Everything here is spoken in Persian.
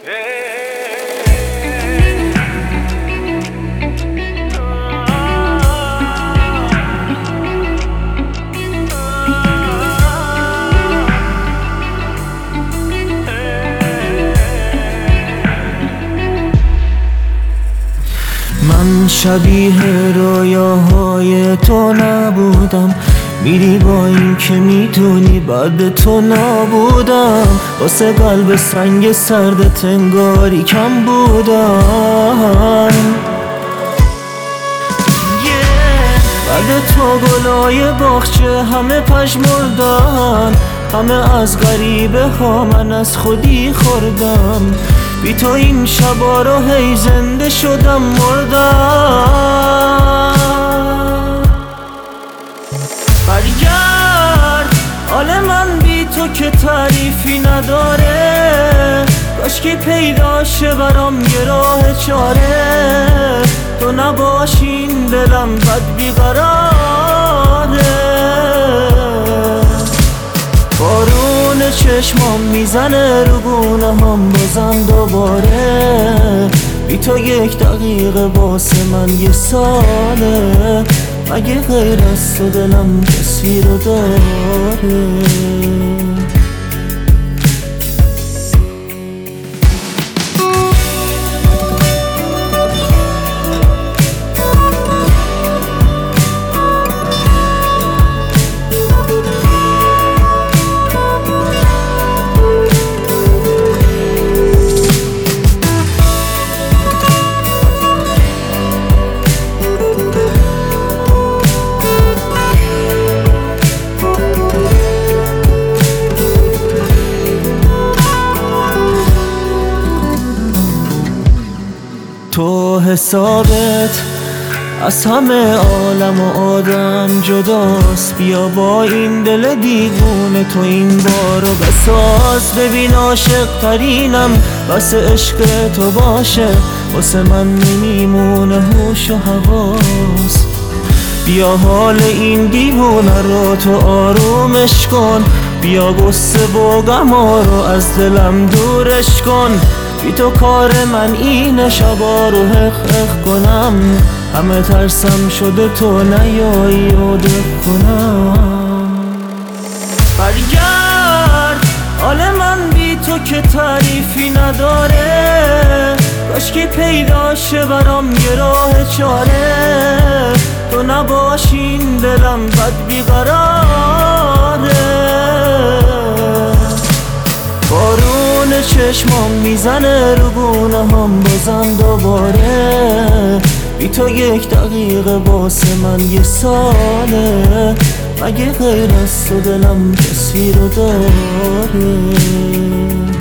من شبیه رویاهای تو نبودم، میری با این که میدونی بعد تو نبودم. واسه قلب سنگ سردت انگاری کم بودم. بعد تو گلای باغچه همه پژمردن، همه از غریبه ها من از خودی خوردم. بی تو این شبا رو هی زنده شدم مردم. برگرد حال من بی تو که تعریفی نداره، کاشکی پیدا شه برام یه راه چاره. تو نباشین دلم بد بیقراره. بارون چشمام میزنه رو گونه هم بازم دوباره. بی تو یک دقیقه واسه من یه ساله. مگه غیر از تو دلم کسی رو داره؟ تو حسابت از همه عالم و آدم جداست. بیا با این دل دیوونه تو این بارو بساز. ببین عاشق ترینم بس عشق تو باشه، واسه من نمیمونه هوش و حواس. بیا حال این دیوونه رو تو آرومش کن. بیا غصه و غما رو از دلم دورش کن. بی تو کار من اینه شبا رو حق کنم. همه ترسم شده تو نیایی و دق کنم. برگرد حال من بی تو که تعریفی نداره، کاشکی پیدا شه برام یه راه چاره. تو نباشین دلم بد بیقراره. بارون چشمام میزنه رو گونه هم بازم دوباره. بی تو یک دقیقه واسه من یه ساله. مگه غیر از تو دلم کسی رو داره؟